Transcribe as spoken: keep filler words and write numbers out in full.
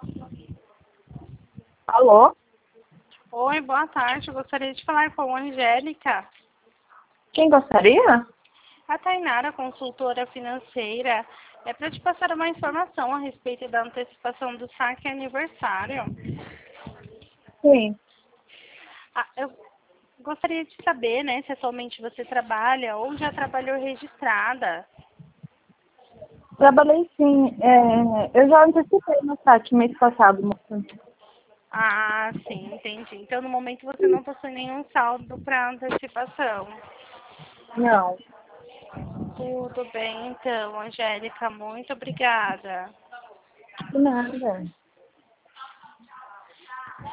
Alô? Oi, boa tarde. Eu gostaria de falar com a Angélica. Quem gostaria? A Tainara, consultora financeira, é para te passar uma informação a respeito da antecipação do saque aniversário. Sim. Ah, eu gostaria de saber, né, se atualmente você trabalha ou já trabalhou registrada. Trabalhei sim. É, eu já antecipei no saque mês passado, moça. Ah, sim, entendi. Então, no momento você não possui nenhum saldo para antecipação. Não. Tudo bem, então, Angélica, muito obrigada. De nada.